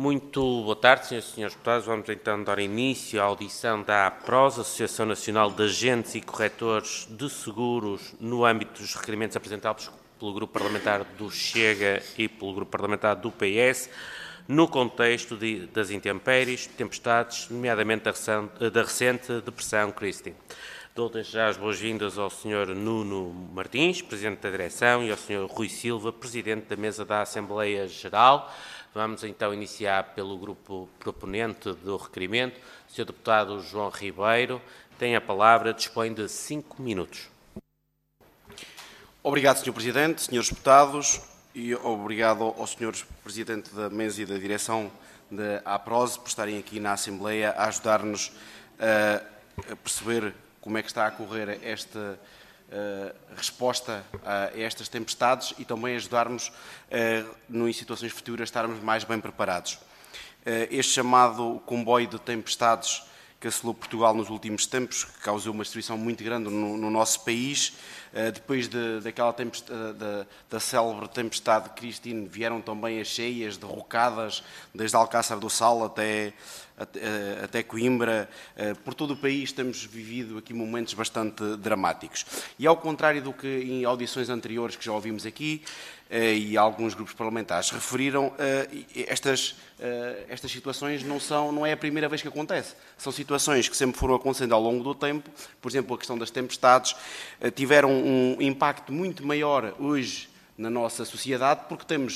Muito boa tarde, senhoras e senhores deputados. Vamos então dar início à audição da APROS, Associação Nacional de Agentes e Corretores de Seguros, no âmbito dos requerimentos apresentados pelo Grupo Parlamentar do Chega e pelo Grupo Parlamentar do PS, no contexto das intempéries, tempestades, nomeadamente da recente depressão Christine. Dou desde já as boas-vindas ao Sr. Nuno Martins, Presidente da Direção, e ao Sr. Rui Silva, Presidente da Mesa da Assembleia Geral. Vamos então iniciar pelo grupo proponente do requerimento. O Sr. Deputado João Ribeiro tem a palavra, dispõe de 5 minutos. Obrigado, Sr. Presidente, Srs. Deputados, e obrigado ao Sr. Presidente da Mesa e da Direção da APROS por estarem aqui na Assembleia a ajudar-nos a perceber como é que está a correr esta resposta a estas tempestades e também ajudar-nos, em situações futuras, estarmos mais bem preparados. Este chamado comboio de tempestades que assolou Portugal nos últimos tempos, que causou uma destruição muito grande no nosso país, depois daquela da célebre tempestade de Christine, vieram também as cheias derrocadas, desde Alcácer do Sal até Coimbra. Por todo o país temos vivido aqui momentos bastante dramáticos. E ao contrário do que em audições anteriores que já ouvimos aqui, e alguns grupos parlamentares referiram, estas situações não é a primeira vez que acontece. São situações que sempre foram acontecendo ao longo do tempo. Por exemplo, a questão das tempestades tiveram um impacto muito maior hoje na nossa sociedade, porque temos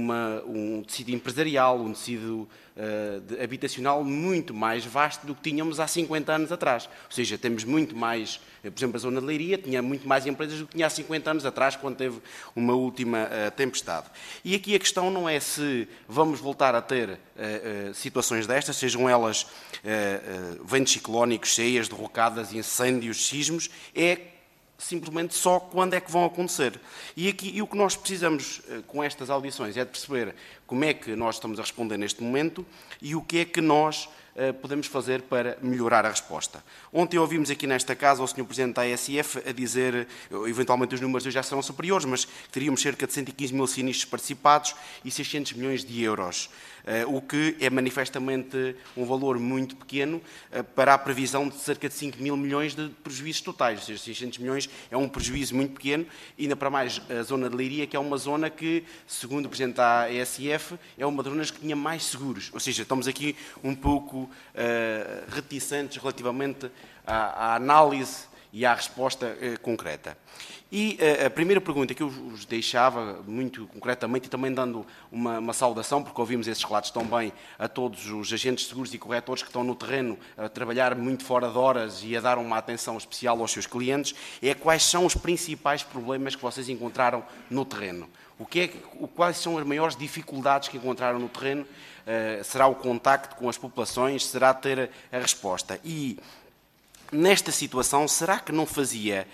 um tecido empresarial, um tecido habitacional muito mais vasto do que tínhamos há 50 anos atrás. Ou seja, temos muito mais, por exemplo, a zona de Leiria tinha muito mais empresas do que tinha há 50 anos atrás, quando teve uma última tempestade. E aqui a questão não é se vamos voltar a ter situações destas, sejam elas ventos ciclónicos, cheias, derrocadas, incêndios, sismos, é simplesmente só quando é que vão acontecer. E o que nós precisamos com estas audições é de perceber como é que nós estamos a responder neste momento e o que é que nós podemos fazer para melhorar a resposta. Ontem ouvimos aqui nesta casa o Sr. Presidente da ASF a dizer, eventualmente os números já serão superiores, mas que teríamos cerca de 115 mil sinistros participados e 600 milhões de euros, o que é manifestamente um valor muito pequeno para a previsão de cerca de 5 mil milhões de prejuízos totais. Ou seja, 600 milhões é um prejuízo muito pequeno, ainda para mais a zona de Leiria, que é uma zona que, segundo o Presidente da ASF, é uma das zonas que tinha mais seguros. Ou seja, estamos aqui um pouco reticentes relativamente à análise e à resposta concreta. E a primeira pergunta que eu vos deixava, muito concretamente, e também dando uma saudação, porque ouvimos esses relatos também a todos os agentes de seguros e corretores que estão no terreno a trabalhar muito fora de horas e a dar uma atenção especial aos seus clientes, é quais são os principais problemas que vocês encontraram no terreno. Quais são as maiores dificuldades que encontraram no terreno? Será o contacto com as populações? Será ter a resposta? E nesta situação, será que não fazia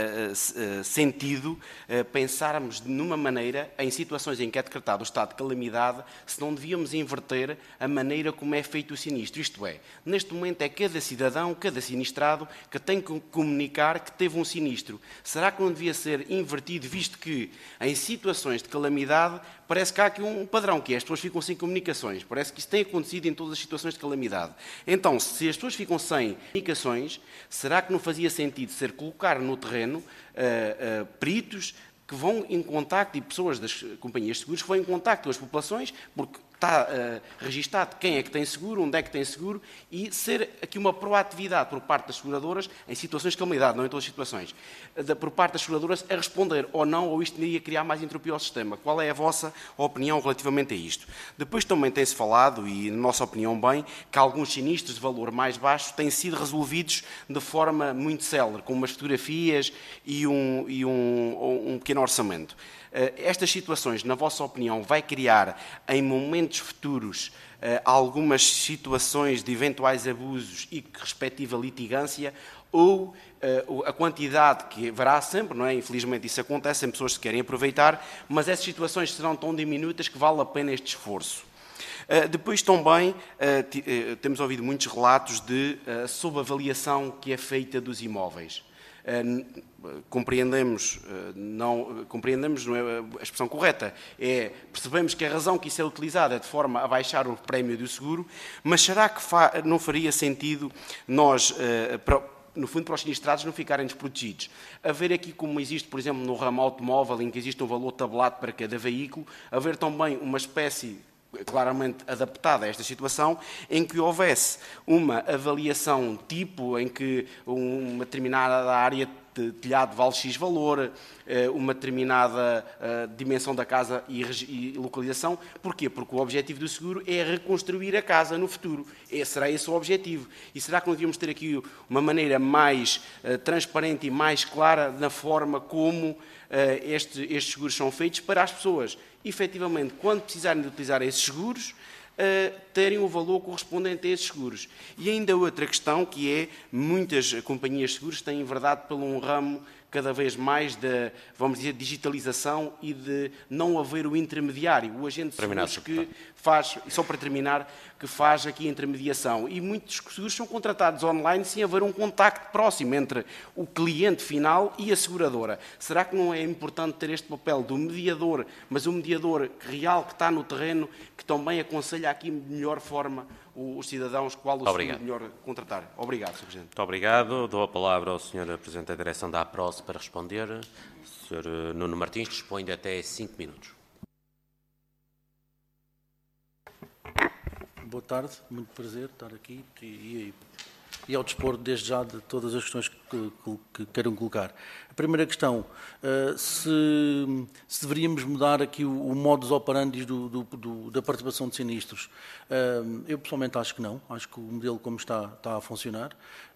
sentido pensarmos numa maneira, em situações em que é decretado o estado de calamidade, se não devíamos inverter a maneira como é feito o sinistro? Isto é, neste momento é cada cidadão, cada sinistrado, que tem que comunicar que teve um sinistro. Será que não devia ser invertido, visto que em situações de calamidade parece que há aqui um padrão, que é as pessoas ficam sem comunicações. Parece que isso tem acontecido em todas as situações de calamidade. Então, se as pessoas ficam sem comunicações, será que não fazia sentido ser colocar no terreno peritos que vão em contacto, e pessoas das companhias de seguros que vão em contacto com as populações, porque está registado quem é que tem seguro, onde é que tem seguro, e ser aqui uma proatividade por parte das seguradoras em situações de calamidade, não em todas as situações, por parte das seguradoras a responder ou não, ou isto iria criar mais entropia ao sistema. Qual é a vossa opinião relativamente a isto? Depois também tem-se falado, e na nossa opinião bem, que alguns sinistros de valor mais baixo têm sido resolvidos de forma muito célere, com umas fotografias e um pequeno orçamento. Estas situações, na vossa opinião, vai criar em momentos futuros algumas situações de eventuais abusos e respectiva litigância, ou a quantidade que haverá sempre, não é? Infelizmente isso acontece, tem pessoas que querem aproveitar, mas essas situações serão tão diminutas que vale a pena este esforço. Depois também temos ouvido muitos relatos sobre a avaliação que é feita dos imóveis. compreendemos, não é a expressão correta, percebemos que a razão que isso é utilizada é de forma a baixar o prémio do seguro, mas será que não faria sentido nós, no fundo, para os sinistrados não ficarem desprotegidos? Haver aqui, como existe, por exemplo, no ramo automóvel, em que existe um valor tabulado para cada veículo, haver também uma espécie claramente adaptada a esta situação, em que houvesse uma avaliação tipo, em que uma determinada área de telhado vale X valor, uma determinada dimensão da casa e localização. Porquê? Porque o objetivo do seguro é reconstruir a casa no futuro. Será esse o objetivo. E será que não devíamos ter aqui uma maneira mais transparente e mais clara na forma como estes seguros são feitos para as pessoas, efetivamente, quando precisarem de utilizar esses seguros, terem o valor correspondente a esses seguros. E ainda outra questão, que é, muitas companhias de seguros têm enverdado por um ramo cada vez mais de, vamos dizer, digitalização e de não haver o intermediário, o agente de seguros que faz, só para terminar, que faz aqui a intermediação. E muitos seguros são contratados online sem haver um contacto próximo entre o cliente final e a seguradora. Será que não é importante ter este papel do mediador, mas um mediador real que está no terreno, que também aconselha aqui de melhor forma os cidadãos qual o seguro melhor contratar? Obrigado, Sr. Presidente. Muito obrigado. Dou a palavra ao Sr. Presidente da Direção da APROSE para responder. O Sr. Nuno Martins dispõe de até 5 minutos. Boa tarde, muito prazer estar aqui e ao dispor desde já de todas as questões que queiram colocar. A primeira questão, se deveríamos mudar aqui o modus operandi da participação de sinistros. Eu pessoalmente acho que não, acho que o modelo como está a funcionar.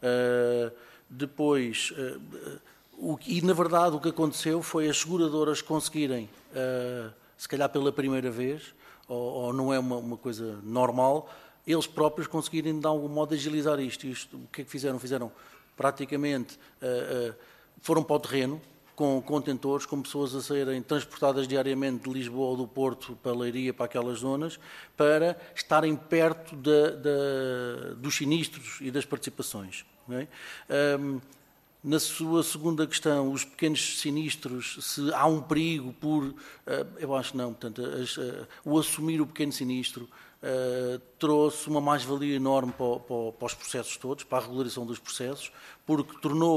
Depois, e na verdade o que aconteceu foi as seguradoras conseguirem, se calhar pela primeira vez, ou não é uma coisa normal, eles próprios conseguirem de algum modo agilizar isto. O que é que fizeram? Fizeram praticamente, foram para o terreno com contentores, com pessoas a serem transportadas diariamente de Lisboa ou do Porto para a Leiria, para aquelas zonas, para estarem perto dos sinistros e das participações. Não é? Na sua segunda questão, os pequenos sinistros, se há um perigo por... eu acho que não. Portanto, o assumir o pequeno sinistro trouxe uma mais-valia enorme para os processos todos, para a regularização dos processos, porque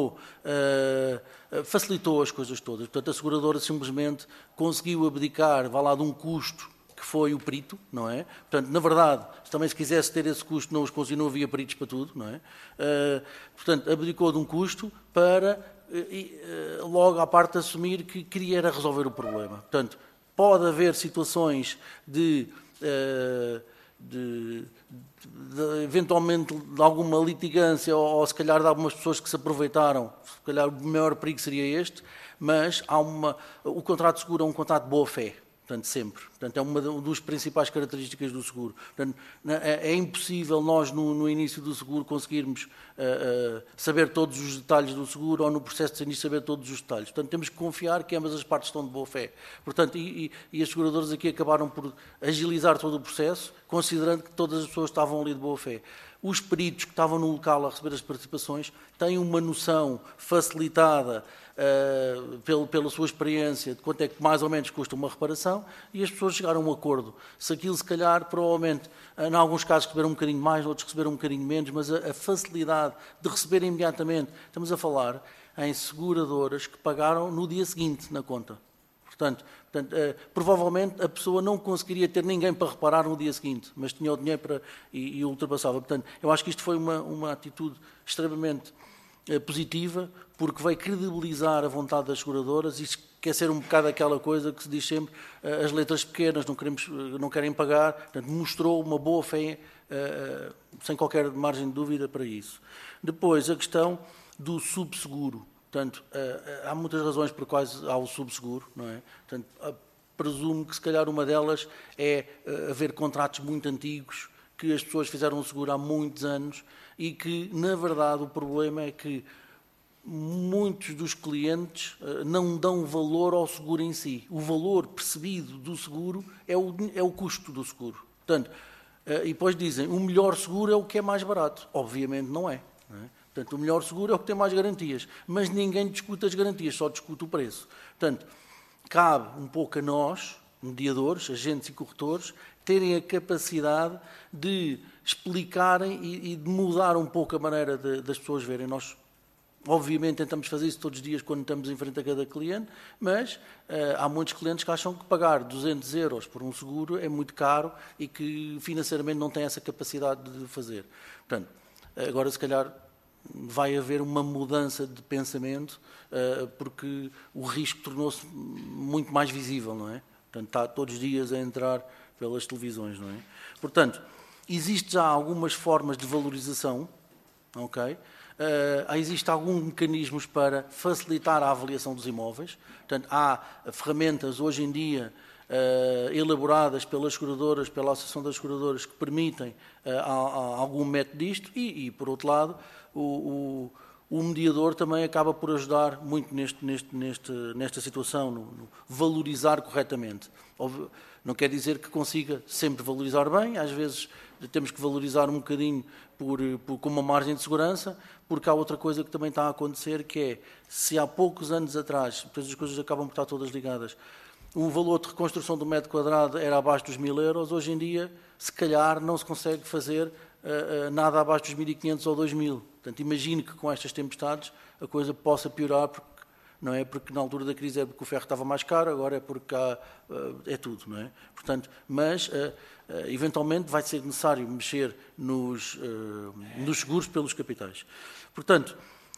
facilitou as coisas todas. Portanto, a seguradora simplesmente conseguiu abdicar, vá lá, de um custo que foi o perito, não é? Portanto, na verdade, também se quisesse ter esse custo, não havia peritos para tudo, não é? Portanto, abdicou de um custo para, logo à parte, assumir que queria era resolver o problema. Portanto, pode haver situações eventualmente de alguma litigância ou se calhar de algumas pessoas que se aproveitaram, se calhar o maior perigo seria este, mas o contrato de seguro é um contrato de boa-fé. Portanto, sempre. Portanto, é uma das principais características do seguro. Portanto, é impossível nós, no início do seguro, conseguirmos saber todos os detalhes do seguro ou no processo de sinistro saber todos os detalhes. Portanto, temos que confiar que ambas as partes estão de boa fé. Portanto, e as seguradoras aqui acabaram por agilizar todo o processo, considerando que todas as pessoas estavam ali de boa fé. Os peritos que estavam no local a receber as participações têm uma noção facilitada pela sua experiência de quanto é que mais ou menos custa uma reparação e as pessoas chegaram a um acordo. Se aquilo, se calhar, provavelmente, em alguns casos receberam um bocadinho mais, outros receberam um bocadinho menos, mas a facilidade de receber imediatamente, estamos a falar em seguradoras que pagaram no dia seguinte na conta. Portanto, provavelmente a pessoa não conseguiria ter ninguém para reparar no dia seguinte, mas tinha o dinheiro e ultrapassava. Portanto, eu acho que isto foi uma atitude extremamente positiva, porque vai credibilizar a vontade das seguradoras e esquecer um bocado aquela coisa que se diz sempre, as letras pequenas não querem pagar. Portanto, mostrou uma boa fé, sem qualquer margem de dúvida para isso. Depois, a questão do subseguro. Portanto, há muitas razões por quais há o subseguro, não é? Portanto, presumo que se calhar uma delas é haver contratos muito antigos, que as pessoas fizeram o seguro há muitos anos e que, na verdade, o problema é que muitos dos clientes não dão valor ao seguro em si. O valor percebido do seguro é o custo do seguro. Portanto, e depois dizem, o melhor seguro é o que é mais barato. Obviamente não é. Não é? Portanto, o melhor seguro é o que tem mais garantias. Mas ninguém discute as garantias, só discute o preço. Portanto, cabe um pouco a nós, mediadores, agentes e corretores, terem a capacidade de explicarem e de mudar um pouco a maneira das pessoas verem. Nós, obviamente, tentamos fazer isso todos os dias quando estamos em frente a cada cliente, mas há muitos clientes que acham que pagar 200 euros por um seguro é muito caro e que financeiramente não têm essa capacidade de fazer. Portanto, agora se calhar vai haver uma mudança de pensamento porque o risco tornou-se muito mais visível, não é? Portanto, está todos os dias a entrar pelas televisões, não é? Portanto, existe já algumas formas de valorização, ok? Existem alguns mecanismos para facilitar a avaliação dos imóveis. Portanto, há ferramentas hoje em dia elaboradas pelas seguradoras, pela Associação das Seguradoras, que permitem algum método disto e, por outro lado, o mediador também acaba por ajudar muito nesta situação, no valorizar corretamente. Não quer dizer que consiga sempre valorizar bem, às vezes temos que valorizar um bocadinho com uma margem de segurança, porque há outra coisa que também está a acontecer, que é, se há poucos anos atrás, depois as coisas acabam por estar todas ligadas, o valor de reconstrução do metro quadrado era abaixo dos 1.000 euros, hoje em dia, se calhar, não se consegue fazer nada abaixo dos 1.500 ou 2.000. Portanto, imagino que com estas tempestades a coisa possa piorar, não é porque na altura da crise é porque o ferro estava mais caro, agora é porque é tudo, não é? Portanto, mas eventualmente vai ser necessário mexer nos seguros pelos capitais. Portanto,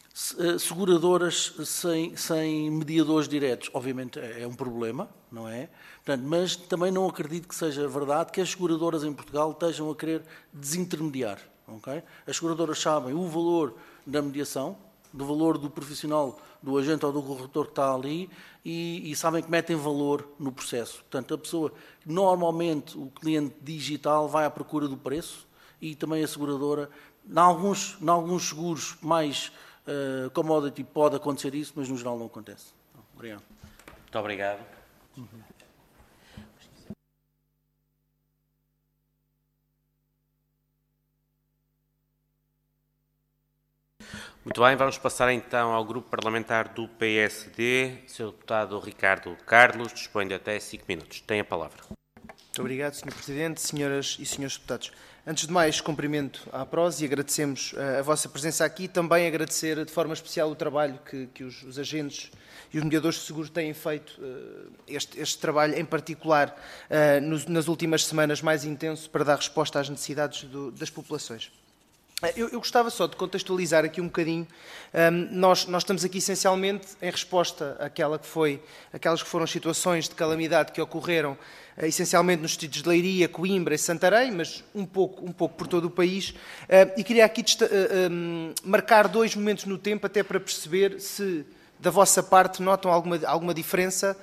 seguradoras sem mediadores diretos, obviamente é um problema, não é? Portanto, mas também não acredito que seja verdade que as seguradoras em Portugal estejam a querer desintermediar, ok? As seguradoras sabem o valor da mediação, do valor do profissional, do agente ou do corretor que está ali e sabem que metem valor no processo. Portanto, a pessoa, normalmente o cliente digital vai à procura do preço e também a seguradora, em alguns seguros mais commodity pode acontecer isso, mas no geral não acontece. Obrigado. Muito obrigado. Muito bem, vamos passar então ao grupo parlamentar do PSD. Sr. Deputado Ricardo Carlos, dispõe de até 5 minutos. Tem a palavra. Muito obrigado, Sr. Presidente, senhoras e senhores deputados. Antes de mais, cumprimento à APROS e agradecemos a vossa presença aqui. Também agradecer de forma especial o trabalho que os agentes e os mediadores de seguros têm feito, este trabalho em particular nas últimas semanas mais intenso para dar resposta às necessidades das populações. Eu gostava só de contextualizar aqui um bocadinho. Nós estamos aqui essencialmente em resposta àquelas que foram as situações de calamidade que ocorreram essencialmente nos distritos de Leiria, Coimbra e Santarém, mas um pouco por todo o país. E queria aqui marcar 2 momentos no tempo até para perceber se da vossa parte notam alguma diferença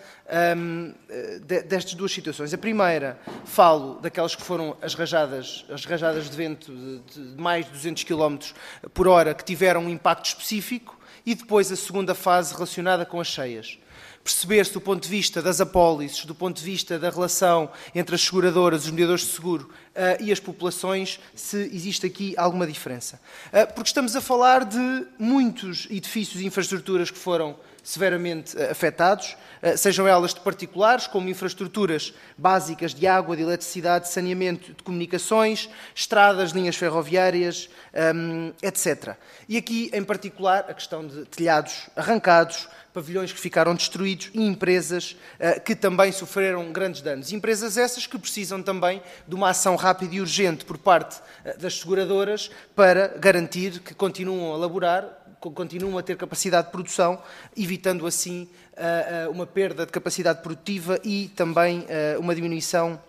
destas duas situações. A primeira, falo daquelas que foram as rajadas de vento de mais de 200 km por hora que tiveram um impacto específico, e depois a segunda fase relacionada com as cheias. Perceber-se do ponto de vista das apólices, do ponto de vista da relação entre as seguradoras, os mediadores de seguro e as populações, se existe aqui alguma diferença. Porque estamos a falar de muitos edifícios e infraestruturas que foram severamente afetados, sejam elas de particulares, como infraestruturas básicas de água, de eletricidade, de saneamento, de comunicações, estradas, linhas ferroviárias, etc. E aqui, em particular, a questão de telhados arrancados, pavilhões que ficaram destruídos e empresas que também sofreram grandes danos. Empresas essas que precisam também de uma ação rápida e urgente por parte das seguradoras para garantir que continuam a laborar, continuam a ter capacidade de produção, evitando assim uma perda de capacidade produtiva e também uma diminuição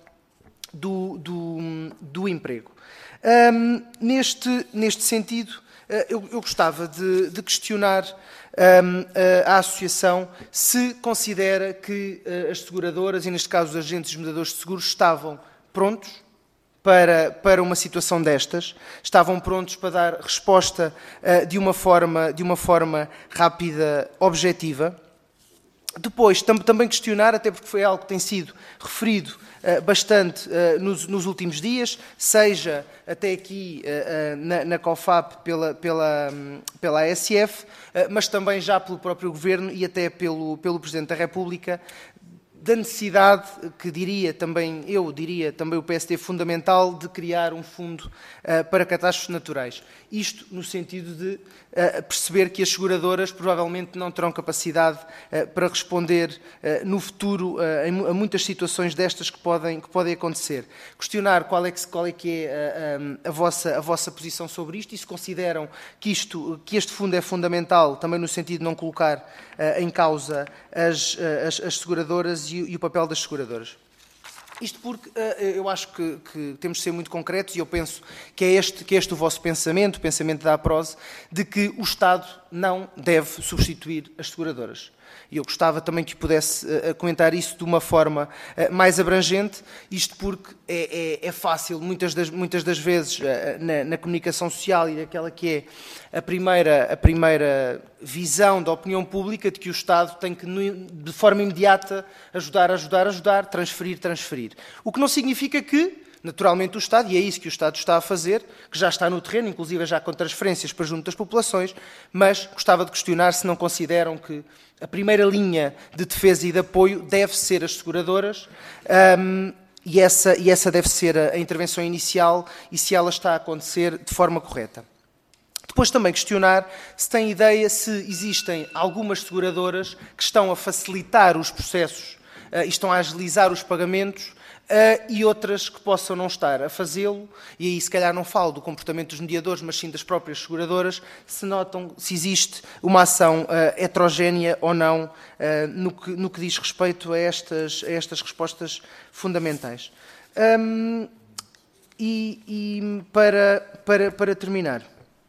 do emprego. Neste sentido, eu gostava de questionar a Associação se considera que as seguradoras, e neste caso os agentes e os mediadores de seguros, estavam prontos para uma situação destas, estavam prontos para dar resposta de uma forma rápida, objetiva, Depois, também questionar, até porque foi algo que tem sido referido bastante nos últimos dias, seja até aqui na COFAP pela ASF, mas também já pelo próprio Governo e até pelo Presidente da República, da necessidade, diria também o PSD fundamental, de criar um fundo para catástrofes naturais. Isto no sentido de perceber que as seguradoras provavelmente não terão capacidade para responder no futuro a muitas situações destas que podem acontecer. Questionar qual é que é a vossa posição sobre isto e se consideram que este fundo é fundamental, também no sentido de não colocar em causa as seguradoras e o papel das seguradoras. Isto porque eu acho que temos de ser muito concretos e eu penso que é este o vosso pensamento, o pensamento da APROSE, de que o Estado não deve substituir as seguradoras. E eu gostava também que pudesse comentar isso de uma forma mais abrangente, isto porque é fácil, muitas das vezes, na comunicação social e naquela que é a primeira visão da opinião pública de que o Estado tem que, de forma imediata, ajudar, transferir. O que não significa que, naturalmente, o Estado, e é isso que o Estado está a fazer, que já está no terreno, inclusive já com transferências para junto das populações, mas gostava de questionar se não consideram que a primeira linha de defesa e de apoio deve ser as seguradoras, e essa deve ser a intervenção inicial e se ela está a acontecer de forma correta. Depois também questionar se tem ideia se existem algumas seguradoras que estão a facilitar os processos e estão a agilizar os pagamentos e outras que possam não estar a fazê-lo, e aí se calhar não falo do comportamento dos mediadores, mas sim das próprias seguradoras, se existe uma ação heterogénea ou não no que diz respeito a estas respostas fundamentais. Para terminar,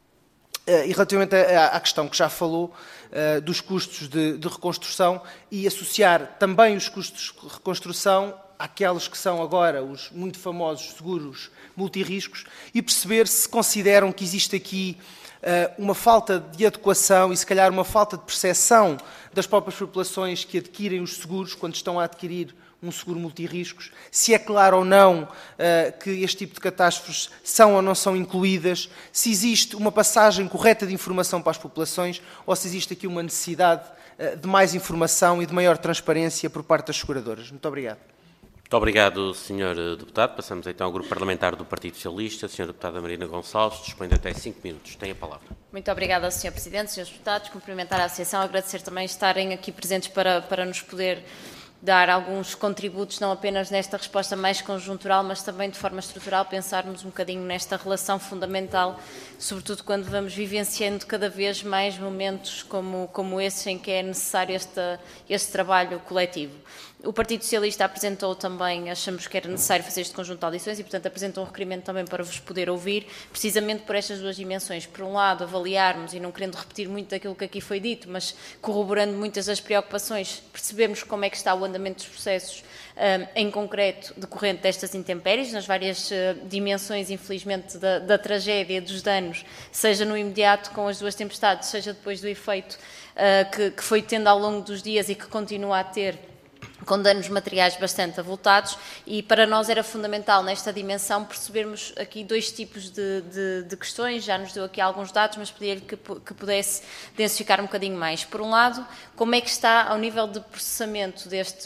e relativamente à questão que já falou, dos custos de reconstrução e associar também os custos de reconstrução àqueles que são agora os muito famosos seguros multirriscos e perceber se consideram que existe aqui uma falta de adequação e se calhar uma falta de percepção das próprias populações que adquirem os seguros quando estão a adquirir um seguro multirriscos, se é claro ou não que este tipo de catástrofes são ou não são incluídas, se existe uma passagem correta de informação para as populações ou se existe aqui uma necessidade de mais informação e de maior transparência por parte das seguradoras. Muito obrigado. Muito obrigado, Sr. Deputado. Passamos então ao Grupo Parlamentar do Partido Socialista. A Sra. Deputada Marina Gonçalves dispõe de até 5 minutos. Tem a palavra. Muito obrigada, Sr. Presidente, Srs. Deputados. Cumprimentar a Associação, agradecer também estarem aqui presentes para nos poder dar alguns contributos, não apenas nesta resposta mais conjuntural, mas também de forma estrutural, pensarmos um bocadinho nesta relação fundamental, sobretudo quando vamos vivenciando cada vez mais momentos como esses em que é necessário este trabalho coletivo. O Partido Socialista apresentou também, achamos que era necessário fazer este conjunto de audições e, portanto, apresentou um requerimento também para vos poder ouvir, precisamente por estas duas dimensões. Por um lado, avaliarmos, e não querendo repetir muito daquilo que aqui foi dito, mas corroborando muitas das preocupações, percebermos como é que está o andamento dos processos em concreto decorrente destas intempéries, nas várias dimensões, infelizmente, da tragédia, dos danos, seja no imediato com as duas tempestades, seja depois do efeito que foi tendo ao longo dos dias e que continua a ter, com danos materiais bastante avultados, e para nós era fundamental nesta dimensão percebermos aqui dois tipos de questões. Já nos deu aqui alguns dados, mas pedia-lhe que pudesse densificar um bocadinho mais. Por um lado, como é que está ao nível de processamento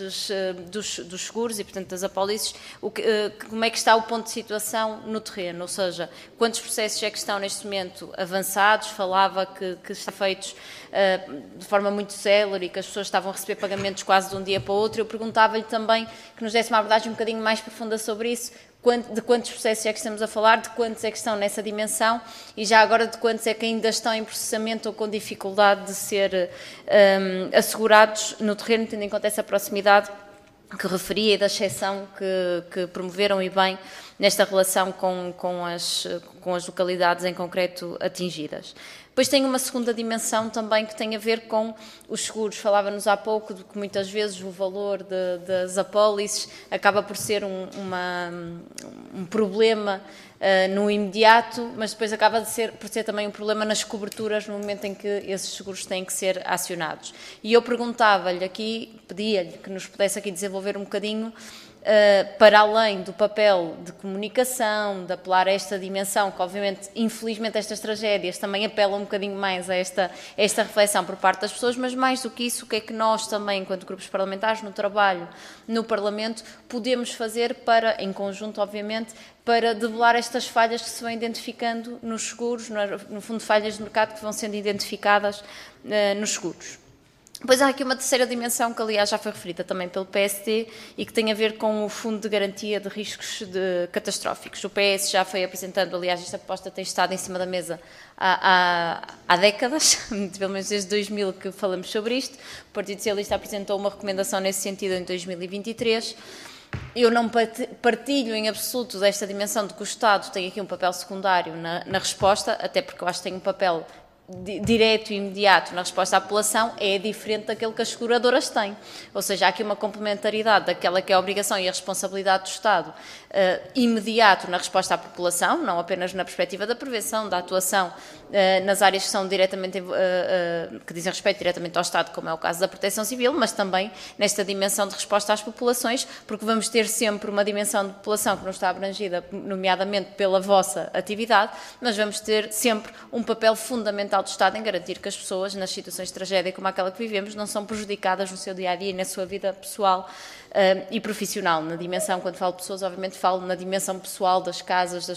dos seguros e, portanto, das apólices, como é que está o ponto de situação no terreno, ou seja, quantos processos é que estão neste momento avançados? Falava que estão feitos de forma muito célere e que as pessoas estavam a receber pagamentos quase de um dia para o outro. Eu perguntava-lhe também que nos desse uma abordagem um bocadinho mais profunda sobre isso, de quantos processos é que estamos a falar, de quantos é que estão nessa dimensão e já agora de quantos é que ainda estão em processamento ou com dificuldade de ser assegurados no terreno, tendo em conta essa proximidade que referia e da exceção que promoveram e bem nesta relação com as localidades em concreto atingidas. Depois tem uma segunda dimensão também que tem a ver com os seguros. Falava-nos há pouco de que muitas vezes o valor das apólices acaba por ser um problema no imediato, mas depois acaba por ser também um problema nas coberturas no momento em que esses seguros têm que ser acionados. E eu perguntava-lhe aqui, pedia-lhe que nos pudesse aqui desenvolver um bocadinho para além do papel de comunicação, de apelar a esta dimensão, que obviamente, infelizmente, estas tragédias também apelam um bocadinho mais a esta reflexão por parte das pessoas, mas mais do que isso, o que é que nós também, enquanto grupos parlamentares, no trabalho no Parlamento, podemos fazer para, em conjunto, obviamente, para debelar estas falhas que se vão identificando nos seguros, no fundo, falhas de mercado que vão sendo identificadas nos seguros. Depois há aqui uma terceira dimensão que, aliás, já foi referida também pelo PSD e que tem a ver com o Fundo de Garantia de Riscos Catastróficos. O PS já foi apresentando, aliás, esta proposta tem estado em cima da mesa há décadas, pelo menos desde 2000 que falamos sobre isto. O Partido Socialista apresentou uma recomendação nesse sentido em 2023. Eu não partilho em absoluto desta dimensão de que o Estado tem aqui um papel secundário na resposta, até porque eu acho que tem um papel direto e imediato na resposta à população, é diferente daquele que as seguradoras têm. Ou seja, há aqui uma complementaridade daquela que é a obrigação e a responsabilidade do Estado imediato na resposta à população, não apenas na perspectiva da prevenção, da atuação nas áreas que são diretamente, que dizem respeito diretamente ao Estado, como é o caso da proteção civil, mas também nesta dimensão de resposta às populações, porque vamos ter sempre uma dimensão de população que não está abrangida, nomeadamente pela vossa atividade, mas vamos ter sempre um papel fundamental do Estado em garantir que as pessoas, nas situações de tragédia como aquela que vivemos, não são prejudicadas no seu dia-a-dia e na sua vida pessoal e profissional. Na dimensão, quando falo de pessoas, obviamente falo na dimensão pessoal das casas,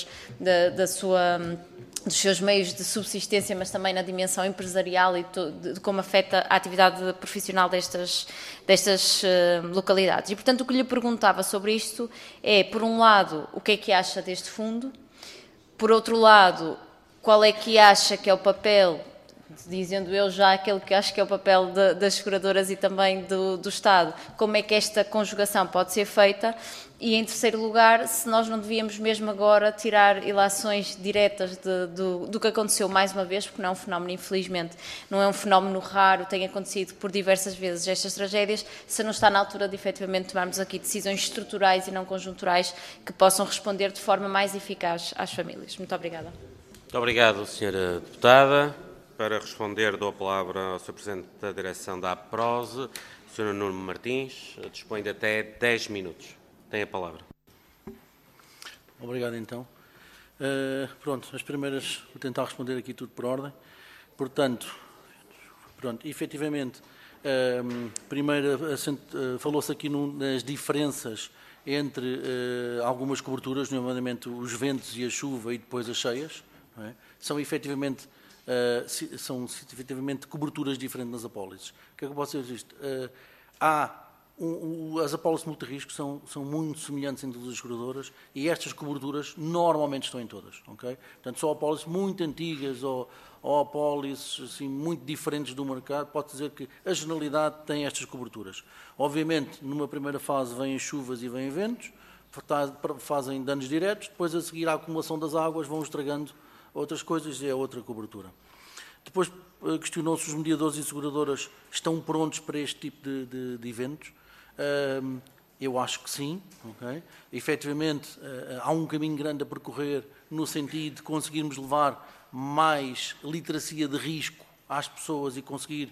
dos seus meios de subsistência, mas também na dimensão empresarial e de como afeta a atividade profissional destas localidades. E, portanto, o que lhe perguntava sobre isto é, por um lado, o que é que acha deste fundo, por outro lado, qual é que acha que é o papel, dizendo eu já aquele que acho que é o papel das seguradoras e também do Estado, como é que esta conjugação pode ser feita e, em terceiro lugar, se nós não devíamos mesmo agora tirar ilações diretas do que aconteceu mais uma vez, porque não é um fenómeno, infelizmente, não é um fenómeno raro, tem acontecido por diversas vezes estas tragédias, se não está na altura de efetivamente tomarmos aqui decisões estruturais e não conjunturais que possam responder de forma mais eficaz às famílias. Muito obrigada. Muito obrigado, Sra. Deputada. Para responder, dou a palavra ao Sr. Presidente da Direção da APROSE, Sr. Nuno Martins, dispõe de até 10 minutos. Tem a palavra. Obrigado, então. Pronto, as primeiras, vou tentar responder aqui tudo por ordem. Portanto, efetivamente, primeiro falou-se aqui nas diferenças entre algumas coberturas, nomeadamente os ventos e a chuva e depois as cheias, não é? São efetivamente coberturas diferentes nas apólices. O que é que eu posso dizer disto? As apólices multirrisco são muito semelhantes em todas as seguradoras e estas coberturas normalmente estão em todas. Okay? Portanto, só apólices muito antigas ou apólices assim, muito diferentes do mercado, pode dizer que a generalidade tem estas coberturas. Obviamente, numa primeira fase vêm chuvas e vêm ventos, fazem danos diretos, depois a seguir a acumulação das águas vão estragando outras coisas e é outra cobertura. Depois questionou-se os mediadores e seguradoras estão prontos para este tipo de eventos. Eu acho que sim. Okay? Efetivamente, há um caminho grande a percorrer no sentido de conseguirmos levar mais literacia de risco às pessoas e conseguir,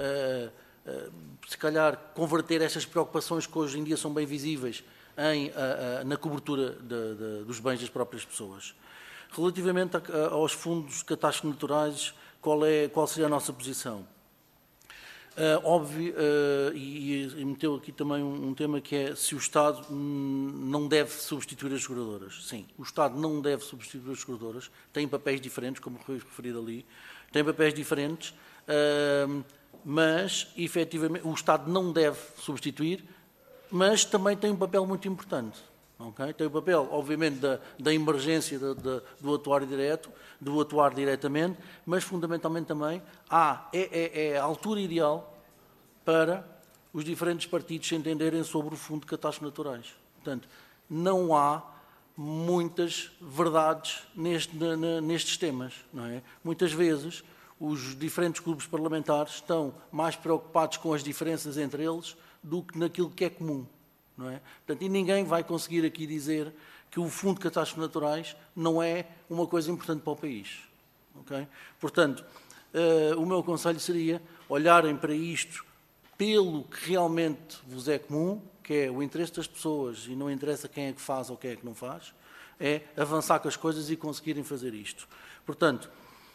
se calhar, converter estas preocupações que hoje em dia são bem visíveis na cobertura dos bens das próprias pessoas. Relativamente aos fundos de catástrofes naturais, qual seria a nossa posição? Óbvio, e meteu aqui também um tema que é se o Estado não deve substituir as seguradoras. Sim, o Estado não deve substituir as seguradoras, tem papéis diferentes, como foi referido ali, tem papéis diferentes, mas, efetivamente, o Estado não deve substituir, mas também tem um papel muito importante. Okay? Tem o papel, obviamente, da emergência, do atuar direto, do atuar diretamente, mas fundamentalmente também é a altura ideal para os diferentes partidos se entenderem sobre o Fundo de Catástrofes Naturais. Portanto, não há muitas verdades nestes temas, não é? Muitas vezes os diferentes grupos parlamentares estão mais preocupados com as diferenças entre eles do que naquilo que é comum, não é? Portanto, e ninguém vai conseguir aqui dizer que o Fundo de Catástrofes Naturais não é uma coisa importante para o país, ok? Portanto, o meu conselho seria olharem para isto pelo que realmente vos é comum, que é o interesse das pessoas, e não interessa quem é que faz ou quem é que não faz, é avançar com as coisas e conseguirem fazer isto. Portanto,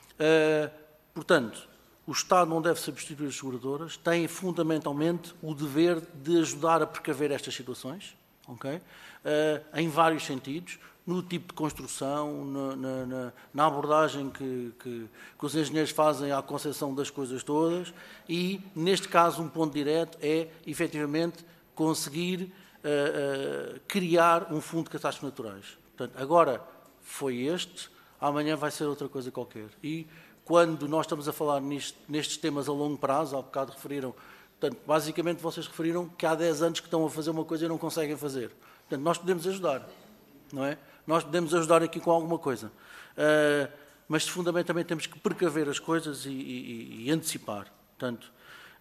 o Estado não deve substituir as seguradoras, tem fundamentalmente o dever de ajudar a precaver estas situações, okay? Em vários sentidos, no tipo de construção, na abordagem que os engenheiros fazem à concepção das coisas todas e, neste caso, um ponto direto é, efetivamente, conseguir criar um fundo de catástrofes naturais. Portanto, agora foi este, amanhã vai ser outra coisa qualquer. E quando nós estamos a falar nestes temas a longo prazo, há bocado referiram, portanto, basicamente vocês referiram que há 10 anos que estão a fazer uma coisa e não conseguem fazer. Portanto, nós podemos ajudar, não é? Nós podemos ajudar aqui com alguma coisa. Mas, fundamentalmente, temos que precaver as coisas e antecipar. Portanto,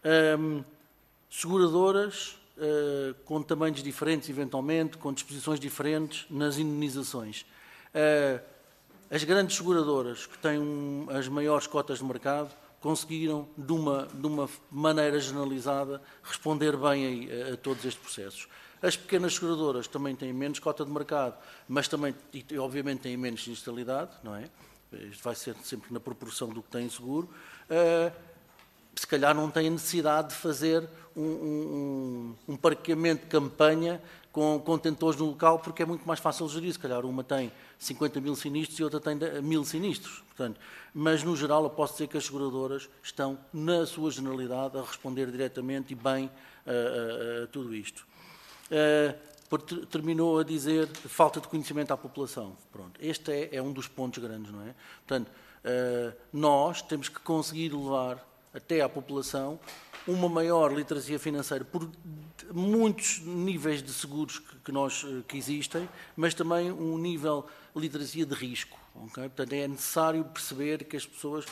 seguradoras com tamanhos diferentes, eventualmente, com disposições diferentes nas indenizações. As grandes seguradoras, que têm as maiores cotas de mercado, conseguiram, de uma maneira generalizada, responder bem a todos estes processos. As pequenas seguradoras também têm menos cota de mercado, mas também, e obviamente, têm menos sinistralidade, não é? Isto vai ser sempre na proporção do que têm seguro. Se calhar não têm necessidade de fazer um parqueamento de campanha com contentores no local, porque é muito mais fácil gerir. Se calhar uma tem 50 mil sinistros e outra tem 1000 sinistros. Portanto, mas, no geral, eu posso dizer que as seguradoras estão, na sua generalidade, a responder diretamente e bem a tudo isto. Terminou a dizer falta de conhecimento à população. Pronto, este é um dos pontos grandes, não é? Portanto, nós temos que conseguir levar até à população uma maior literacia financeira por muitos níveis de seguros que existem, mas também um nível de literacia de risco. Okay? Portanto, é necessário perceber que as pessoas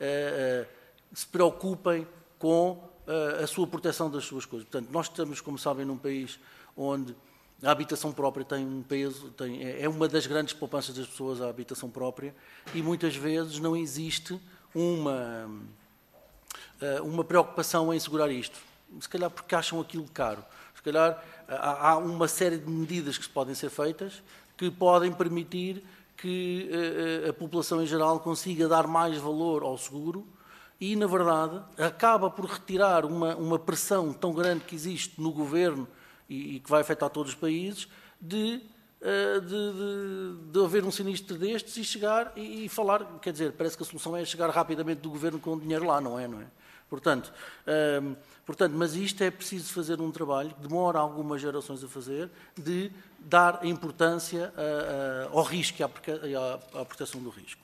se preocupem com a sua proteção das suas coisas. Portanto, nós estamos, como sabem, num país onde a habitação própria tem um peso, é uma das grandes poupanças das pessoas, a habitação própria, e muitas vezes não existe uma preocupação em segurar isto. Se calhar porque acham aquilo caro. Se calhar há uma série de medidas que podem ser feitas que podem permitir que a população em geral consiga dar mais valor ao seguro e, na verdade, acaba por retirar uma pressão tão grande que existe no governo e que vai afetar todos os países de haver um sinistro destes e chegar e falar, quer dizer, parece que a solução é chegar rapidamente do governo com o dinheiro lá, não é? Portanto, mas isto é preciso fazer um trabalho que demora algumas gerações a fazer, de dar importância ao risco e à proteção do risco.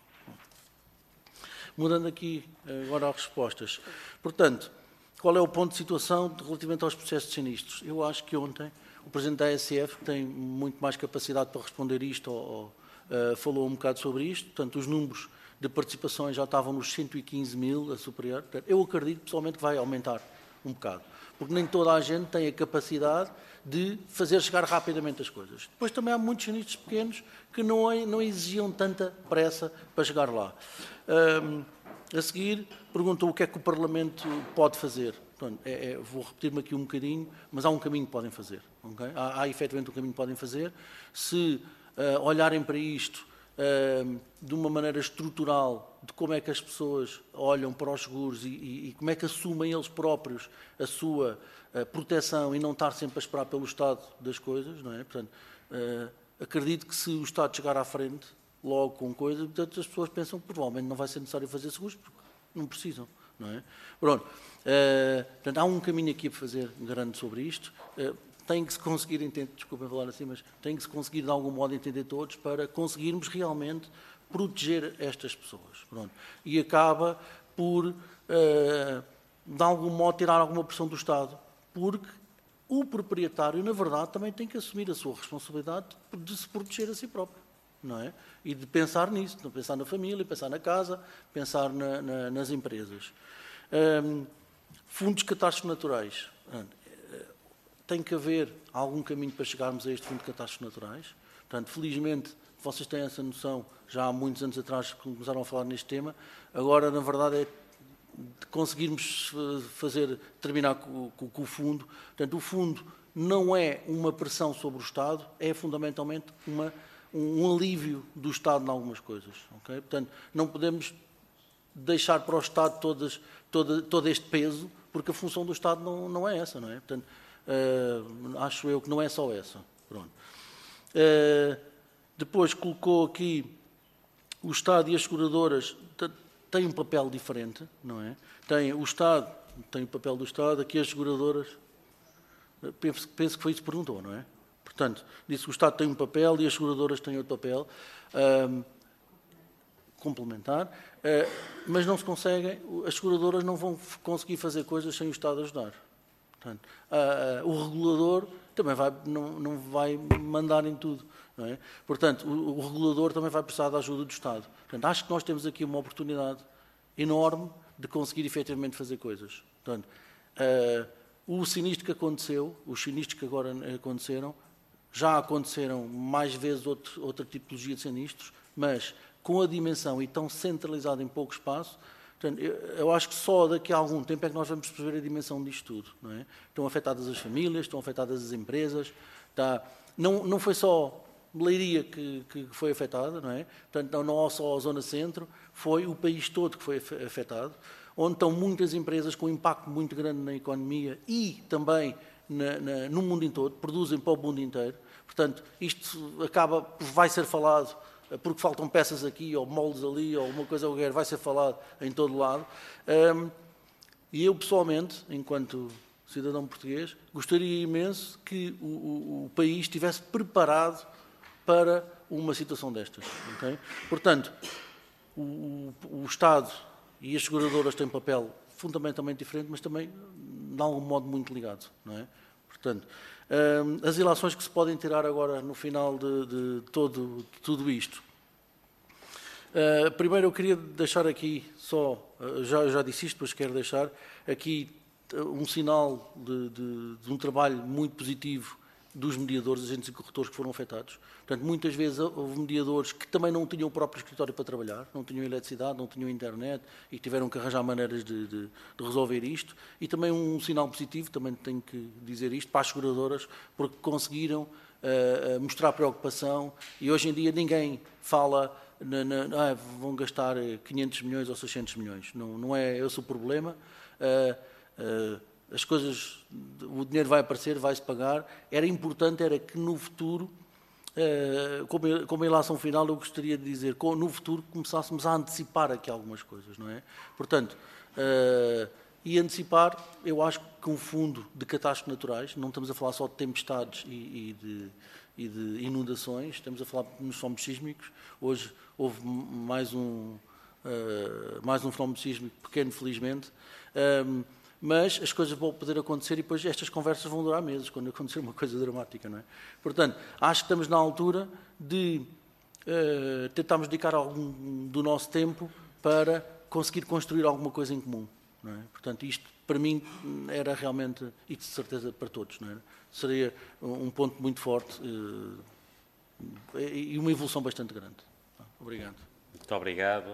Mudando aqui agora às respostas. Portanto, qual é o ponto de situação relativamente aos processos de sinistros? Eu acho que ontem o Presidente da ASF, que tem muito mais capacidade para responder isto, falou um bocado sobre isto. Portanto, os números de participações já estavam nos 115 mil a superior. Portanto, eu acredito pessoalmente que vai aumentar um bocado, porque nem toda a gente tem a capacidade de fazer chegar rapidamente as coisas. Depois também há muitos sinistros pequenos que não exigiam tanta pressa para chegar lá. A seguir, perguntou o que é que o Parlamento pode fazer. Portanto, vou repetir-me aqui um bocadinho, mas há um caminho que podem fazer. Okay? Há efetivamente um caminho que podem fazer. Se olharem para isto de uma maneira estrutural, de como é que as pessoas olham para os seguros e como é que assumem eles próprios a sua proteção e não estar sempre a esperar pelo estado das coisas, não é? Portanto, acredito que se o Estado chegar à frente, logo com coisas, portanto, as pessoas pensam que provavelmente não vai ser necessário fazer seguros porque não precisam, não é? Pronto. Portanto, há um caminho aqui a fazer grande sobre isto. Tem que se conseguir entender, desculpem falar assim, mas tem que se conseguir de algum modo entender todos para conseguirmos realmente proteger estas pessoas. Pronto. E acaba por, de algum modo, tirar alguma pressão do Estado, porque o proprietário, na verdade, também tem que assumir a sua responsabilidade de se proteger a si próprio, não é? E de pensar nisso, de pensar na família, pensar na casa, pensar nas empresas. Fundos de catástrofes naturais. Tem que haver algum caminho para chegarmos a este fundo de catástrofes naturais. Portanto, felizmente, vocês têm essa noção, já há muitos anos atrás que começaram a falar neste tema. Agora, na verdade, é de conseguirmos terminar com o fundo. Portanto, o fundo não é uma pressão sobre o Estado, é fundamentalmente um alívio do Estado em algumas coisas. Okay? Portanto, não podemos deixar para o Estado todo este peso, porque a função do Estado não é essa, não é? Portanto, acho eu que não é só essa. Pronto. Depois colocou aqui o Estado e as seguradoras têm um papel diferente, não é? O Estado tem o papel do Estado, aqui as seguradoras, penso que foi isso que perguntou, não é? Portanto, disse que o Estado tem um papel e as seguradoras têm outro papel complementar, mas não se conseguem, as seguradoras não vão conseguir fazer coisas sem o Estado ajudar. Portanto, o regulador também não vai mandar em tudo, não é? Portanto, o regulador também vai precisar da ajuda do Estado. Portanto, acho que nós temos aqui uma oportunidade enorme de conseguir efetivamente fazer coisas. Portanto, o sinistro que aconteceu, os sinistros que agora aconteceram, já aconteceram mais vezes outra tipologia de sinistros, mas com a dimensão e tão centralizada em pouco espaço. Portanto, eu acho que só daqui a algum tempo é que nós vamos perceber a dimensão disto tudo. Não é? Estão afetadas as famílias, estão afetadas as empresas. Não foi só Leiria que foi afetada, não é? Portanto, não só a Zona Centro, foi o país todo que foi afetado, onde estão muitas empresas com um impacto muito grande na economia e também no mundo todo, produzem para o mundo inteiro. Portanto, isto vai ser falado porque faltam peças aqui, ou moldes ali, ou uma coisa qualquer, vai ser falado em todo lado. E eu, pessoalmente, enquanto cidadão português, gostaria imenso que o país estivesse preparado para uma situação destas. Okay? Portanto, o Estado e as seguradoras têm um papel fundamentalmente diferente, mas também, de algum modo, muito ligado. Não é? Portanto, as ilações que se podem tirar agora no final de tudo isto. Primeiro eu queria deixar aqui já disse isto, mas quero deixar aqui um sinal de um trabalho muito positivo dos mediadores, agentes e corretores que foram afetados. Portanto, muitas vezes houve mediadores que também não tinham o próprio escritório para trabalhar, não tinham eletricidade, não tinham internet e tiveram que arranjar maneiras de resolver isto. E também um sinal positivo, também tenho que dizer isto, para as seguradoras, porque conseguiram mostrar preocupação e hoje em dia ninguém fala vão gastar 500 milhões ou 600 milhões. Não é esse o problema. As coisas, o dinheiro vai aparecer, vai-se pagar. Era importante que no futuro, como a ilação final, eu gostaria de dizer que no futuro começássemos a antecipar aqui algumas coisas, não é? Portanto, e antecipar, eu acho que um fundo de catástrofes naturais, não estamos a falar só de tempestades e de inundações, estamos a falar nos fenómenos sísmicos. Hoje houve mais um fenómeno sísmico pequeno, felizmente, mas as coisas vão poder acontecer e depois estas conversas vão durar meses, quando acontecer uma coisa dramática, não é? Portanto, acho que estamos na altura de tentarmos dedicar algum do nosso tempo para conseguir construir alguma coisa em comum, não é? Portanto, isto para mim era realmente, e de certeza para todos, não é? Seria um ponto muito forte e uma evolução bastante grande. Obrigado. Muito obrigado.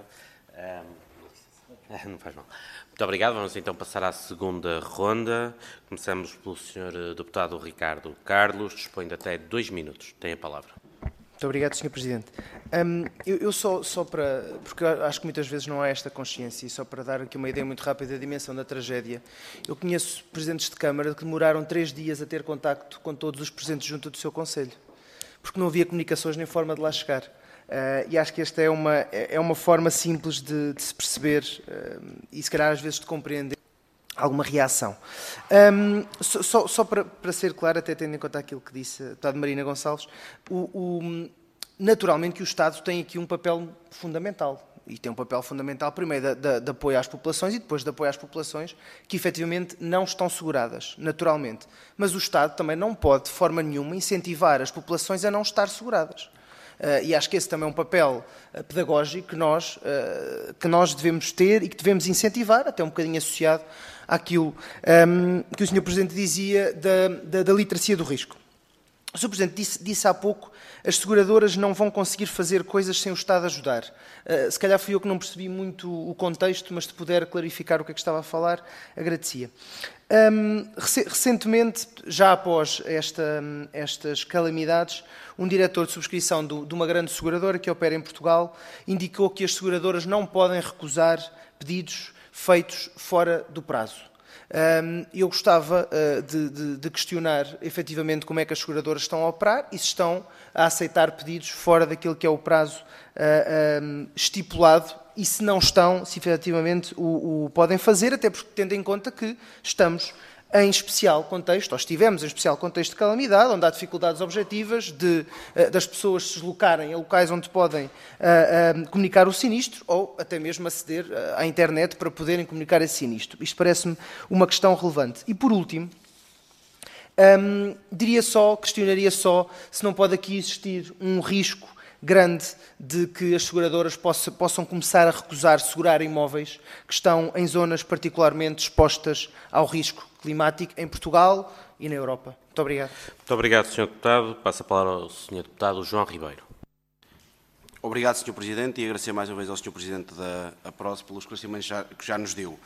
Não faz mal. Muito obrigado. Vamos então passar à segunda ronda. Começamos pelo Sr. Deputado Ricardo Carlos. Dispõe de até 2 minutos. Tem a palavra. Muito obrigado, Sr. Presidente. Eu só para... Porque acho que muitas vezes não há esta consciência, e só para dar aqui uma ideia muito rápida da dimensão da tragédia. Eu conheço presidentes de Câmara que demoraram 3 dias a ter contacto com todos os presentes junto do seu Conselho, porque não havia comunicações nem forma de lá chegar. E acho que esta é uma forma simples de se perceber e, se calhar, às vezes de compreender alguma reação. Só para ser claro, até tendo em conta aquilo que disse a deputada Marina Gonçalves, naturalmente que o Estado tem aqui um papel fundamental. e tem um papel fundamental, primeiro de apoio às populações e depois de apoio às populações que efetivamente não estão seguradas, naturalmente. Mas o Estado também não pode, de forma nenhuma, incentivar as populações a não estar seguradas. E acho que esse também é um papel pedagógico que nós devemos ter e que devemos incentivar, até um bocadinho associado àquilo que o Sr. Presidente dizia da literacia do risco. O Sr. Presidente disse há pouco as seguradoras não vão conseguir fazer coisas sem o Estado ajudar. Se calhar fui eu que não percebi muito o contexto, mas se puder clarificar o que é que estava a falar, agradecia. Recentemente, já após estas calamidades, um diretor de subscrição de uma grande seguradora que opera em Portugal indicou que as seguradoras não podem recusar pedidos feitos fora do prazo. Eu gostava de questionar efetivamente como é que as seguradoras estão a operar e se estão a aceitar pedidos fora daquilo que é o prazo estipulado e se não estão, se efetivamente o podem fazer, até porque tendo em conta que estamos em especial contexto, ou estivemos em especial contexto de calamidade, onde há dificuldades objetivas das pessoas se deslocarem a locais onde podem comunicar o sinistro ou até mesmo aceder à internet para poderem comunicar esse sinistro. Isto parece-me uma questão relevante. E por último, questionaria só se não pode aqui existir um risco grande de que as seguradoras possam começar a recusar segurar imóveis que estão em zonas particularmente expostas ao risco climático em Portugal e na Europa. Muito obrigado. Muito obrigado, Sr. Deputado. Passo a palavra ao Sr. Deputado João Ribeiro. Obrigado, Sr. Presidente, e agradecer mais uma vez ao Sr. Presidente da APROSE pelos esclarecimentos que já nos deu.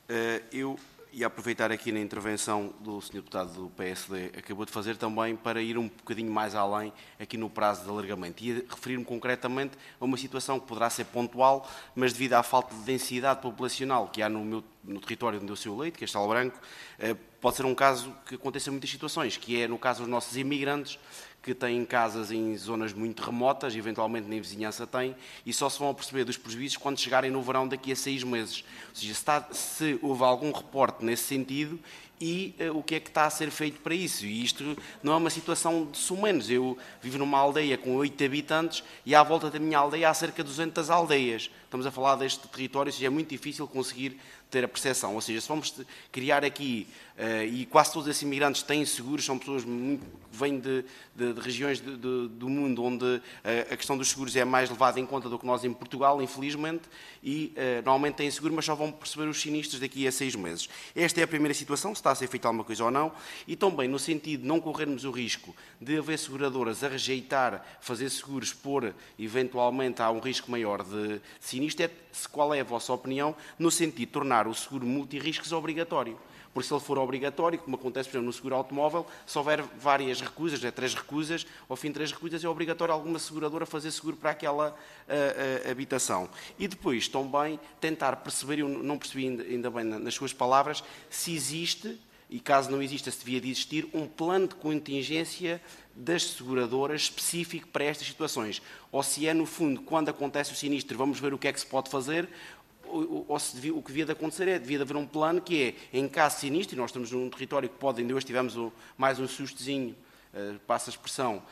Eu ia aproveitar aqui na intervenção do Sr. Deputado do PSD, acabou de fazer também, para ir um bocadinho mais além aqui no prazo de alargamento. Ia referir-me concretamente a uma situação que poderá ser pontual, mas devido à falta de densidade populacional que há no território onde eu sou eleito, que é Castelo Branco, pode ser um caso que aconteça em muitas situações, que é no caso dos nossos imigrantes, que têm casas em zonas muito remotas, eventualmente nem vizinhança têm, e só se vão perceber dos prejuízos quando chegarem no verão daqui a 6 meses. Ou seja, se houve algum reporte nesse sentido e o que é que está a ser feito para isso. E isto não é uma situação de sumenos. Eu vivo numa aldeia com 8 habitantes e à volta da minha aldeia há cerca de 200 aldeias. Estamos a falar deste território, ou seja, é muito difícil conseguir ter a percepção. Ou seja, se vamos criar aqui, e quase todos esses imigrantes têm seguros, são pessoas que vêm de regiões do mundo onde a questão dos seguros é mais levada em conta do que nós em Portugal, infelizmente, e normalmente têm seguro, mas só vão perceber os sinistros daqui a 6 meses. Esta é a primeira situação, se está a ser feita alguma coisa ou não, e também no sentido de não corrermos o risco de haver seguradoras a rejeitar fazer seguros por, eventualmente, há um risco maior de sinistro, qual é a vossa opinião no sentido de tornar o seguro multirriscos obrigatório? Porque se ele for obrigatório, como acontece, por exemplo, no seguro automóvel, se houver várias recusas, 3 recusas, ao fim de 3 recusas é obrigatório alguma seguradora fazer seguro para aquela habitação. E depois também tentar perceber, eu não percebi ainda bem nas suas palavras, se existe, e caso não exista, se devia de existir, um plano de contingência das seguradoras específico para estas situações. Ou se é, no fundo, quando acontece o sinistro, vamos ver o que é que se pode fazer, ou se o que devia de acontecer devia de haver um plano que é, em caso de sinistro, e nós estamos num território que pode, ainda hoje tivemos mais um sustozinho, passa a expressão,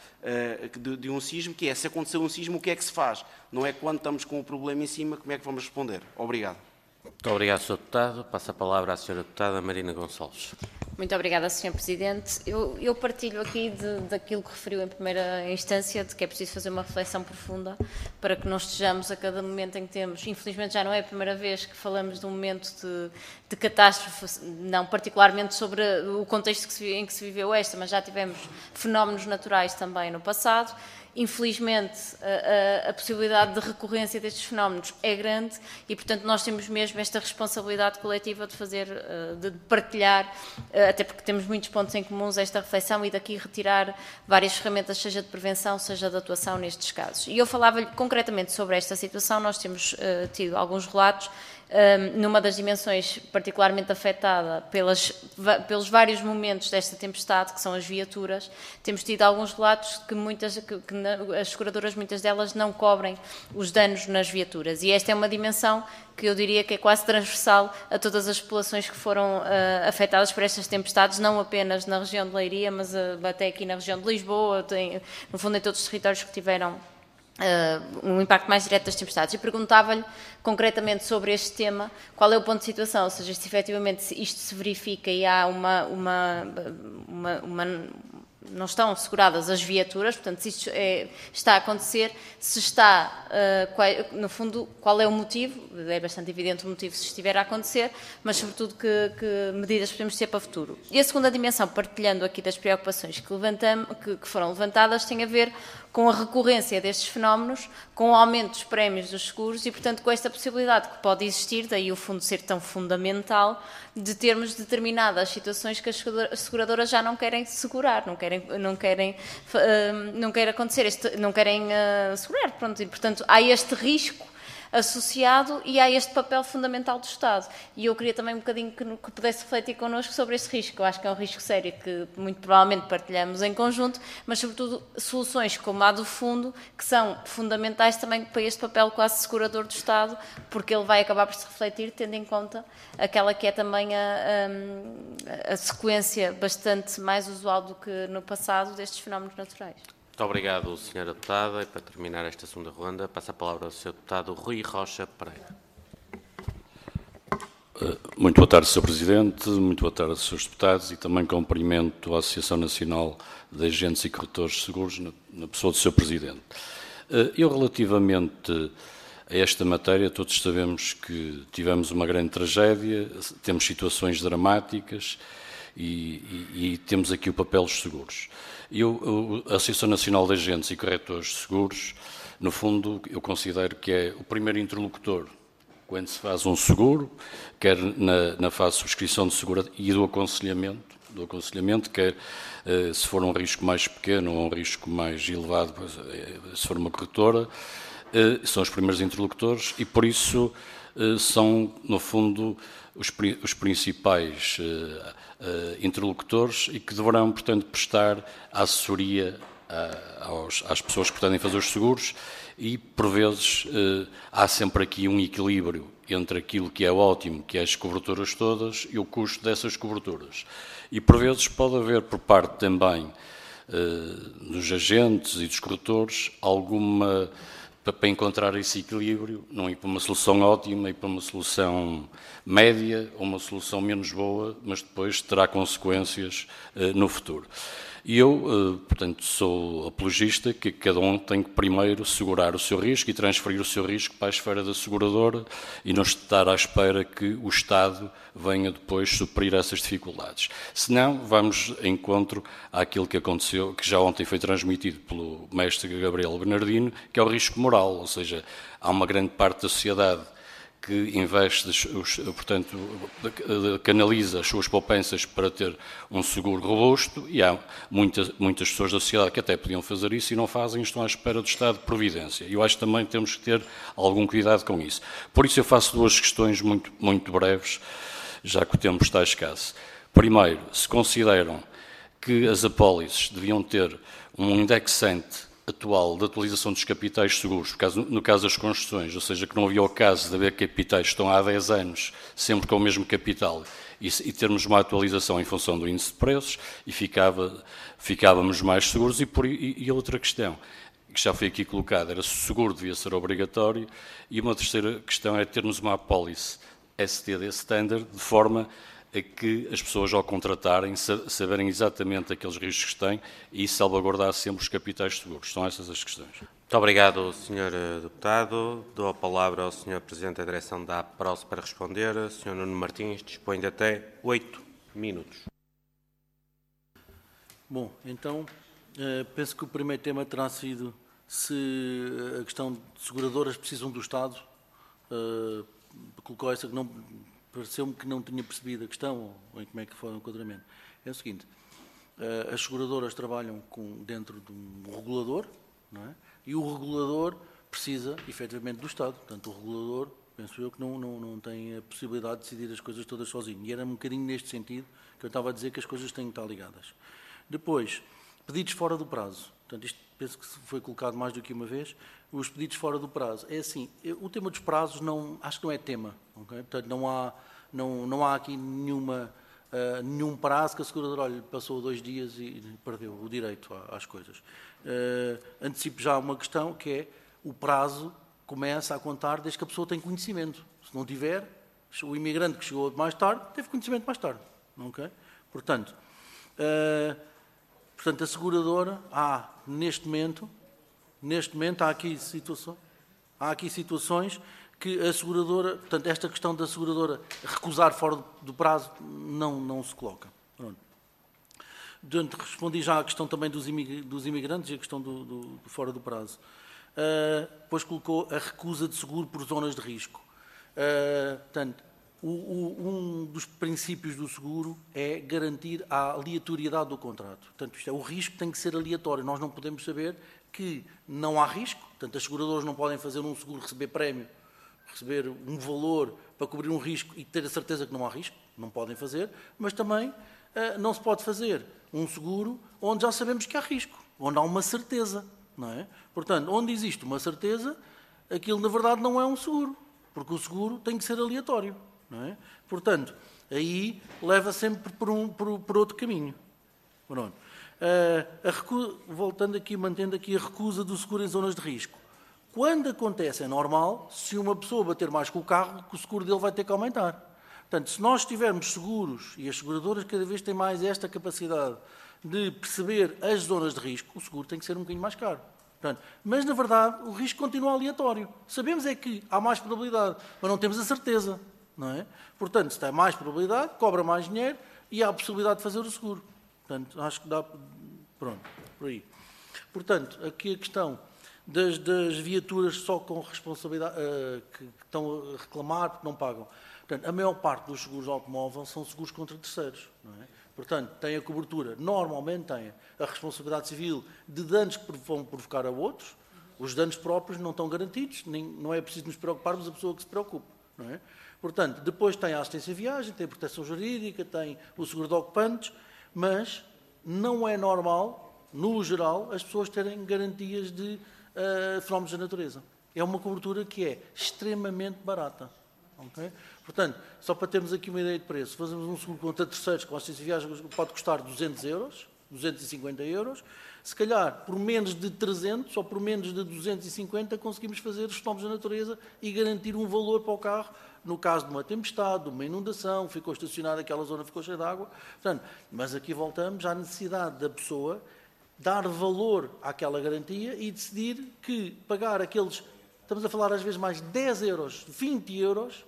de um sismo, que é, se acontecer um sismo, o que é que se faz? Não é quando estamos com o problema em cima, como é que vamos responder? Obrigado. Muito obrigado, Sr. Deputado. Passo a palavra à Sra. Deputada Marina Gonçalves. Muito obrigada, Sr. Presidente. Eu partilho aqui daquilo que referiu em primeira instância, de que é preciso fazer uma reflexão profunda para que não estejamos a cada momento em que temos. Infelizmente já não é a primeira vez que falamos de um momento de catástrofe, não particularmente sobre o contexto em que se viveu esta, mas já tivemos fenómenos naturais também no passado. Infelizmente, a possibilidade de recorrência destes fenómenos é grande e, portanto, nós temos mesmo esta responsabilidade coletiva de partilhar, até porque temos muitos pontos em comuns, esta reflexão e daqui retirar várias ferramentas, seja de prevenção, seja de atuação nestes casos. E eu falava-lhe concretamente sobre esta situação, nós temos tido alguns relatos, numa das dimensões particularmente afetada pelos vários momentos desta tempestade, que são as viaturas, temos tido alguns relatos que as seguradoras, muitas delas, não cobrem os danos nas viaturas. E esta é uma dimensão que eu diria que é quase transversal a todas as populações que foram afetadas por estas tempestades, não apenas na região de Leiria, mas até aqui na região de Lisboa, no fundo em todos os territórios que tiveram um impacto mais direto das tempestades. E perguntava-lhe concretamente sobre este tema, qual é o ponto de situação, ou seja, se efetivamente isto se verifica e há não estão asseguradas as viaturas, portanto, se isto está a acontecer, se está, no fundo, qual é o motivo, é bastante evidente o motivo se estiver a acontecer, mas sobretudo que medidas podemos ter para o futuro. E a segunda dimensão, partilhando aqui das preocupações que foram levantadas, tem a ver com a recorrência destes fenómenos, com o aumento dos prémios dos seguros e, portanto, com esta possibilidade que pode existir, daí o fundo ser tão fundamental, de termos determinadas situações que as seguradoras já não querem segurar, não querem acontecer, não querem segurar, pronto, e, portanto, há este risco associado e há este papel fundamental do Estado. E eu queria também um bocadinho que pudesse refletir connosco sobre este risco. Eu acho que é um risco sério que muito provavelmente partilhamos em conjunto, mas sobretudo soluções como a do fundo, que são fundamentais também para este papel quase segurador do Estado, porque ele vai acabar por se refletir tendo em conta aquela que é também a sequência bastante mais usual do que no passado destes fenómenos naturais. Muito obrigado, Sra. Deputada. E para terminar esta segunda ronda, passo a palavra ao Sr. Deputado Rui Rocha Pereira. Muito boa tarde, Sr. Presidente, muito boa tarde, Srs. Deputados, e também cumprimento a Associação Nacional de Agentes e Corretores de Seguros, na pessoa do Sr. Presidente. Eu, relativamente a esta matéria, todos sabemos que tivemos uma grande tragédia, temos situações dramáticas e temos aqui o papel dos seguros. A Associação Nacional de Agentes e Corretores de Seguros, no fundo, eu considero que é o primeiro interlocutor quando se faz um seguro, quer na fase de subscrição de seguro e do aconselhamento, quer se for um risco mais pequeno ou um risco mais elevado, se for uma corretora, são os primeiros interlocutores e, por isso, são, no fundo, os principais interlocutores e que deverão, portanto, prestar assessoria às pessoas que pretendem fazer os seguros e, por vezes, há sempre aqui um equilíbrio entre aquilo que é ótimo, que é as coberturas todas, e o custo dessas coberturas. E, por vezes, pode haver, por parte também dos agentes e dos corretores, alguma... para encontrar esse equilíbrio, não ir para uma solução ótima, ir para uma solução média ou uma solução menos boa, mas depois terá consequências no futuro. E eu, portanto, sou apologista que cada um tem que primeiro segurar o seu risco e transferir o seu risco para a esfera da seguradora e não estar à espera que o Estado venha depois suprir essas dificuldades. Senão, vamos em encontro àquilo que aconteceu, que já ontem foi transmitido pelo mestre Gabriel Bernardino, que é o risco moral, ou seja, há uma grande parte da sociedade que investe, portanto, canaliza as suas poupanças para ter um seguro robusto e há muitas pessoas da sociedade que até podiam fazer isso e não fazem, estão à espera do Estado de providência. Eu acho que também temos que ter algum cuidado com isso. Por isso eu faço duas questões muito breves, já que o tempo está escasso. Primeiro, se consideram que as apólices deviam ter um indexante atual de atualização dos capitais seguros, no caso das construções, ou seja, que não havia o caso de haver capitais que estão há 10 anos sempre com o mesmo capital e termos uma atualização em função do índice de preços e ficávamos mais seguros. E outra questão, que já foi aqui colocada, era se o seguro devia ser obrigatório, e uma terceira questão é termos uma apólice STD standard, de forma a que as pessoas, ao contratarem, saberem exatamente aqueles riscos que têm e salvaguardar sempre os capitais seguros. São essas as questões. Muito obrigado, Sr. Deputado. Dou a palavra ao Sr. Presidente da Direção da APROS para responder. Sr. Nuno Martins dispõe de até 8 minutos. Bom, então, penso que o primeiro tema terá sido se a questão de seguradoras precisam do Estado. Colocou essa que não... Pareceu-me que não tinha percebido a questão, ou em como é que foi o enquadramento. É o seguinte, as seguradoras trabalham dentro de um regulador, não é? E o regulador precisa, efetivamente, do Estado. Portanto, o regulador, penso eu, que não tem a possibilidade de decidir as coisas todas sozinho. E era um bocadinho neste sentido que eu estava a dizer que as coisas têm que estar ligadas. Depois, pedidos fora do prazo. Portanto, isto penso que foi colocado mais do que uma vez. Os pedidos fora do prazo. É assim, o tema dos prazos acho que não é tema. Okay? Portanto, não há aqui nenhum prazo que a seguradora, olha, passou 2 dias e perdeu o direito às coisas. Antecipo já uma questão que é o prazo começa a contar desde que a pessoa tem conhecimento. Se não tiver, o imigrante que chegou mais tarde, teve conhecimento mais tarde. Okay? Portanto, a seguradora, neste momento há aqui situações que a seguradora, portanto, esta questão da seguradora recusar fora do prazo não se coloca. Pronto. Portanto, respondi já à questão também dos imigrantes e a questão do fora do prazo. Depois colocou a recusa de seguro por zonas de risco. Portanto, um dos princípios do seguro é garantir a aleatoriedade do contrato. Portanto, o risco tem que ser aleatório. Nós não podemos saber que não há risco. Portanto, as seguradoras não podem fazer um seguro, receber prémio, receber um valor para cobrir um risco e ter a certeza que não há risco. Não podem fazer. Mas também não se pode fazer um seguro onde já sabemos que há risco, onde há uma certeza. Não é? Portanto, onde existe uma certeza, aquilo na verdade não é um seguro, porque o seguro tem que ser aleatório. Não é? Portanto, aí leva sempre por outro caminho. Pronto. Voltando aqui, mantendo aqui a recusa do seguro em zonas de risco. Quando acontece, é normal, se uma pessoa bater mais com o carro, que o seguro dele vai ter que aumentar. Portanto, se nós tivermos seguros, e as seguradoras cada vez têm mais esta capacidade de perceber as zonas de risco, o seguro tem que ser um bocadinho mais caro. Portanto, mas, na verdade, o risco continua aleatório. Sabemos é que há mais probabilidade, mas não temos a certeza. Não é? Portanto, se tem mais probabilidade, cobra mais dinheiro e há a possibilidade de fazer o seguro. Portanto, acho que dá... Pronto, por aí. Portanto, aqui a questão das viaturas só com responsabilidade, que estão a reclamar porque não pagam. Portanto, a maior parte dos seguros de automóvel são seguros contra terceiros. Não é? Portanto, tem a cobertura, normalmente tem a responsabilidade civil de danos que vão provocar a outros. Os danos próprios não estão garantidos, não é preciso nos preocuparmos a pessoa que se preocupe. Não é? Portanto, depois tem a assistência à viagem, tem a proteção jurídica, tem o seguro de ocupantes, mas não é normal, no geral, as pessoas terem garantias de fenómenos da natureza. É uma cobertura que é extremamente barata. Okay? Portanto, só para termos aqui uma ideia de preço, fazemos um seguro contra terceiros com assistência à viagem pode custar 200 euros, 250 euros. Se calhar, por menos de 300 ou por menos de 250, conseguimos fazer os fenómenos da natureza e garantir um valor para o carro, no caso de uma tempestade, de uma inundação, ficou estacionado, aquela zona ficou cheia de água. Portanto, mas aqui voltamos à necessidade da pessoa dar valor àquela garantia e decidir que pagar aqueles, estamos a falar às vezes mais 10 euros, 20 euros,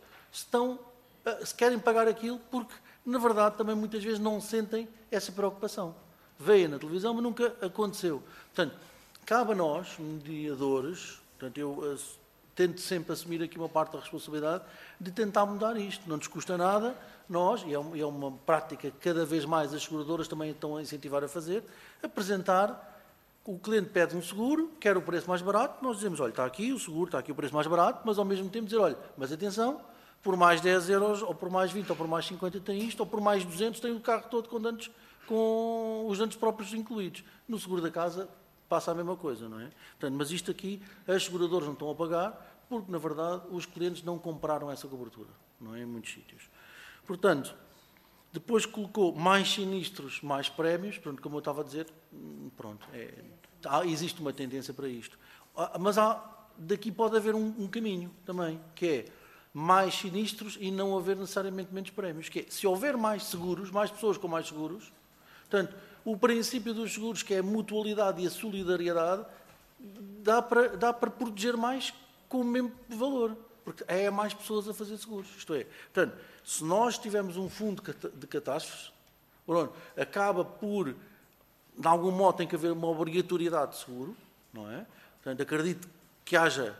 se querem pagar aquilo, porque, na verdade, também muitas vezes não sentem essa preocupação. Veio na televisão, mas nunca aconteceu. Portanto, cabe a nós, mediadores, portanto, eu tento sempre assumir aqui uma parte da responsabilidade de tentar mudar isto. Não nos custa nada, nós, e é uma prática que cada vez mais as seguradoras também estão a incentivar a fazer, apresentar, o cliente pede um seguro, quer o preço mais barato, nós dizemos, olha, está aqui o seguro, está aqui o preço mais barato, mas ao mesmo tempo dizer, olha, mas atenção, por mais 10 euros, ou por mais 20, ou por mais 50 tem isto, ou por mais 200 tem o carro todo com danos, com os danos próprios incluídos. No seguro da casa passa a mesma coisa, não é? Portanto, mas isto aqui, as seguradoras não estão a pagar, porque, na verdade, os clientes não compraram essa cobertura, não é? Em muitos sítios. Portanto, depois colocou mais sinistros, mais prémios, pronto, como eu estava a dizer, pronto, existe uma tendência para isto. Mas daqui pode haver um caminho também, que é mais sinistros e não haver necessariamente menos prémios, que é, se houver mais seguros, mais pessoas com mais seguros, portanto, o princípio dos seguros, que é a mutualidade e a solidariedade, dá para proteger mais com o mesmo valor, porque é mais pessoas a fazer seguros. Isto é, portanto, se nós tivermos um fundo de catástrofes, pronto, acaba por, de algum modo, tem que haver uma obrigatoriedade de seguro, não é? Portanto, acredito que haja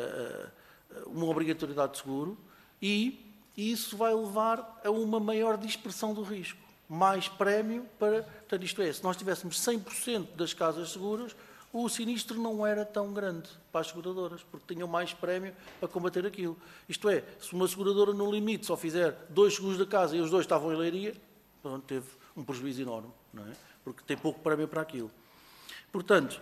uma obrigatoriedade de seguro e isso vai levar a uma maior dispersão do risco. Mais prémio para... Portanto, isto é, se nós tivéssemos 100% das casas seguras, o sinistro não era tão grande para as seguradoras, porque tinham mais prémio para combater aquilo. Isto é, se uma seguradora, no limite, só fizer 2 seguros da casa e os 2 estavam em leiria, pronto, teve um prejuízo enorme, não é? Porque tem pouco prémio para aquilo. Portanto,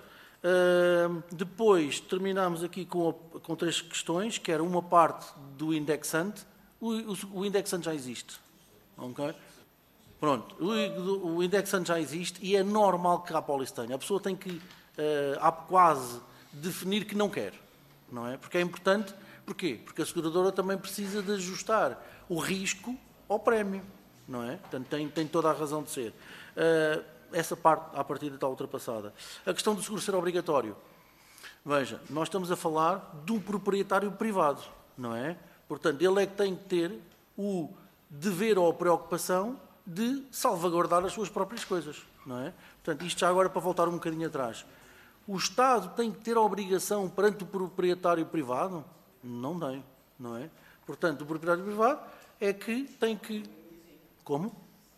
depois terminamos aqui com 3 questões, que era uma parte do indexante. O indexante já existe, ok? Pronto, o indexante já existe e é normal que a pólice tenha. A pessoa tem que, quase, definir que não quer. não é? Porque é importante, porquê? Porque a seguradora também precisa de ajustar o risco ao prémio, não é? Portanto, tem toda a razão de ser. Essa parte, à partida, está ultrapassada. A questão do seguro ser obrigatório. Veja, nós estamos a falar de um proprietário privado, não é? Portanto, ele é que tem que ter o dever ou a preocupação de salvaguardar as suas próprias coisas, não é? Portanto, isto já agora para voltar um bocadinho atrás. O Estado tem que ter a obrigação perante o proprietário privado? Não tem, não é? Portanto, o proprietário privado é que tem que... Como?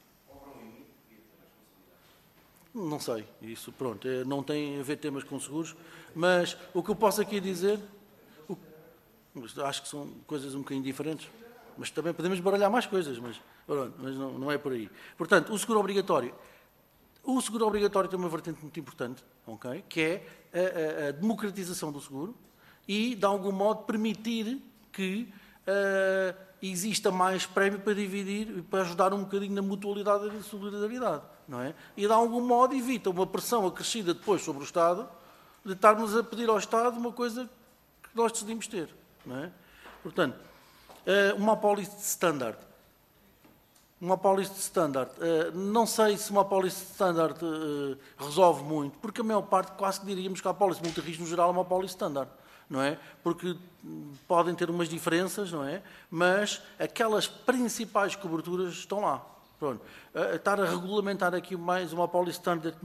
Não sei, isso, pronto, não tem a ver temas com seguros, mas o que eu posso aqui dizer, acho que são coisas um bocadinho diferentes, mas também podemos baralhar mais coisas, mas não é por aí. Portanto, o seguro obrigatório tem uma vertente muito importante, okay, que é a democratização do seguro e, de algum modo, permitir que exista mais prémio para dividir e para ajudar um bocadinho na mutualidade e na solidariedade, não é? E, de algum modo, evita uma pressão acrescida depois sobre o Estado de estarmos a pedir ao Estado uma coisa que nós decidimos ter, não é? Portanto, uma apólice standard. Não sei se uma apólice standard resolve muito, porque a maior parte, quase que diríamos que a apólice multirrisco no geral é uma apólice standard, não é? Porque podem ter umas diferenças, não é? Mas aquelas principais coberturas estão lá. Pronto. Estar a regulamentar aqui mais uma apólice standard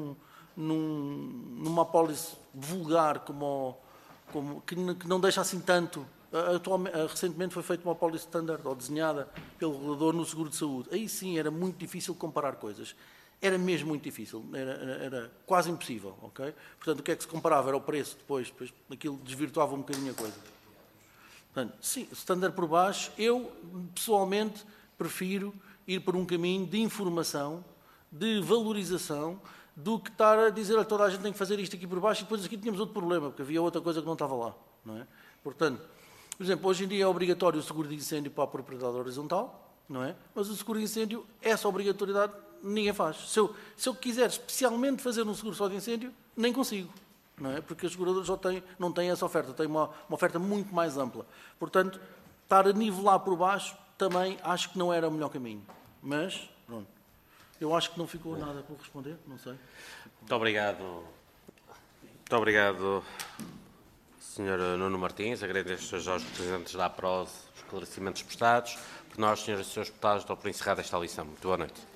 numa apólice vulgar que não deixa assim tanto. Recentemente foi feita uma apólice standard, ou desenhada pelo regulador no seguro de saúde. Aí sim era muito difícil comparar coisas. Era mesmo muito difícil, era quase impossível, ok? Portanto, o que é que se comparava? Era o preço, depois aquilo desvirtuava um bocadinho a coisa. Portanto, sim, standard por baixo, eu pessoalmente prefiro ir por um caminho de informação, de valorização, do que estar a dizer a toda a gente tem que fazer isto aqui por baixo e depois aqui tínhamos outro problema, porque havia outra coisa que não estava lá, não é? Portanto, por exemplo, hoje em dia é obrigatório o seguro de incêndio para a propriedade horizontal, não é? Mas o seguro de incêndio, essa obrigatoriedade ninguém faz. Se eu quiser especialmente fazer um seguro só de incêndio, nem consigo, não é? Porque as seguradoras não têm essa oferta, têm uma oferta muito mais ampla. Portanto, estar a nivelar por baixo também acho que não era o melhor caminho. Mas, pronto, eu acho que não ficou nada por responder, não sei. Muito obrigado. Muito obrigado, Sr. Nuno Martins. Agradeço aos representantes da APROSE os esclarecimentos prestados. Por nós, senhoras e senhores deputados, dou por encerrada esta lição. Muito boa noite.